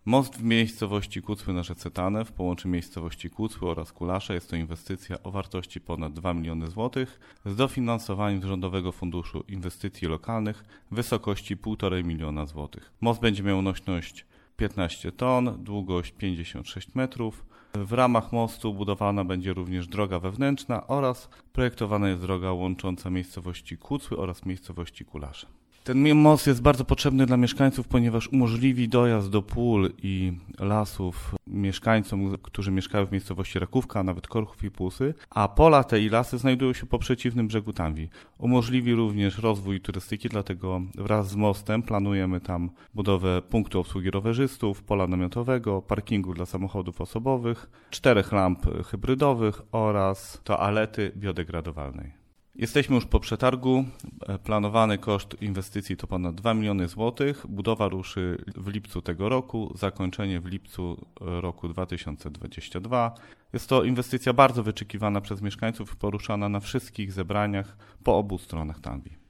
Most w miejscowości Kucły na rzece Tanew połączy miejscowości Kucły oraz Kulasze. Jest to inwestycja o wartości ponad 2 miliony złotych z dofinansowaniem z Rządowego Funduszu Inwestycji Lokalnych w wysokości 1,5 miliona złotych. Most będzie miał nośność 15 ton, długość 56 metrów. W ramach mostu budowana będzie również droga wewnętrzna oraz projektowana jest droga łącząca miejscowości Kucły oraz miejscowości Kulasze. Ten most jest bardzo potrzebny dla mieszkańców, ponieważ umożliwi dojazd do pól i lasów mieszkańcom, którzy mieszkają w miejscowości Rakówka, a nawet Korchów i Płusy, a pola te i lasy znajdują się po przeciwnym brzegu Tamwi. Umożliwi również rozwój turystyki, dlatego wraz z mostem planujemy tam budowę punktu obsługi rowerzystów, pola namiotowego, parkingu dla samochodów osobowych, 4 lamp hybrydowych oraz toalety biodegradowalnej. Jesteśmy już po przetargu. Planowany koszt inwestycji to ponad 2 miliony złotych. Budowa ruszy w lipcu tego roku, zakończenie w lipcu roku 2022. Jest to inwestycja bardzo wyczekiwana przez mieszkańców i poruszana na wszystkich zebraniach po obu stronach Tamwi.